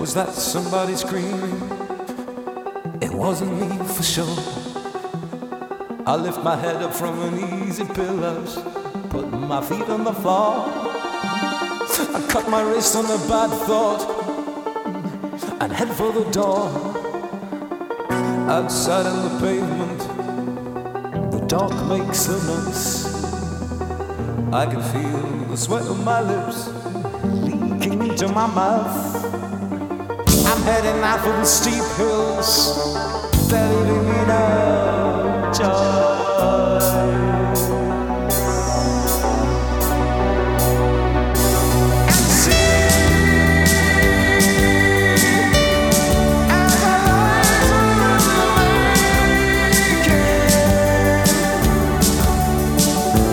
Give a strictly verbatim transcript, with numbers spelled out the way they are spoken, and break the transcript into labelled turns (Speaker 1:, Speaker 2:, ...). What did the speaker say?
Speaker 1: Was that somebody screaming? It wasn't me for sure. I lift my head up from an easy pillows, put my feet on the floor. I cut my wrist on a bad thought and head for the door. Outside on the pavement, the dark makes a noise. I can feel the sweat on my lips leaking into my mouth. I'm heading out for the steep hills, they're leaving me no choice.